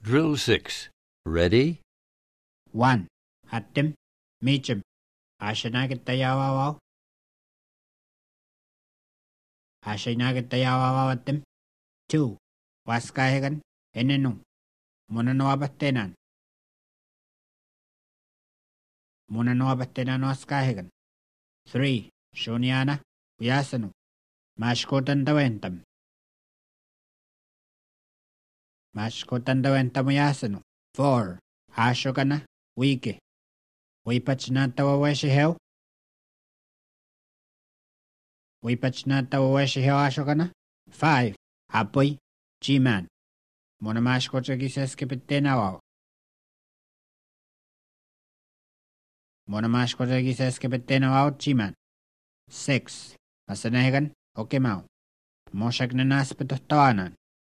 Drill 6. Ready? 1. Hattim, meechim, ashanagittayawawaw. Ashanagittayawawatim. 2. Waskahigan, enenu, munanawabattenan. Munanawabattenan waskahigan. 3. Shuniana, uyasanu, mashkotan dawentam. Mashkotan dawentam uyasanu. 4. Ashokana, wiki. Wipachnatawaweshi Wipachnatawaweshi ashokana. 5. Apoy, G-man. Monamashkochagiseskepitenawaw. Monamashkochagiseskepitenawaw, G-man. 6. Masanahigan, okemaw. Moshaknanaspetotawanan.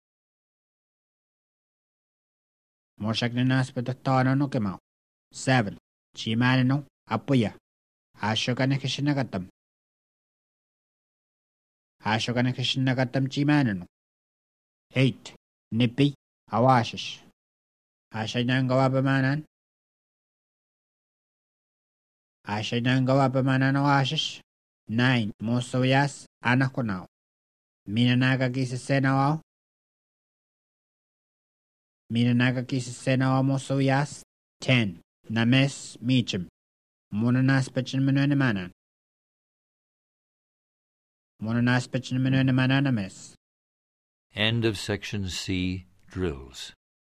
Moshaknanaspetotawanan okemaw. 7. G-manino, apoya. Ashokanekishinagatam. Ashokanekishinagatam, G-manino. 8. Nipi, awashish. Ashaynangawapamanan. Ashaynangawapamanan awashish. 9. Mosawiyas, anakunaw. Minanagakisasenawaw. Minanagakisasenawaw mosawiyas. 10. Names, michim. Monanaspechinmanuenemanan. Monanaspechinmanuenemanan names. End of Section C. Drills.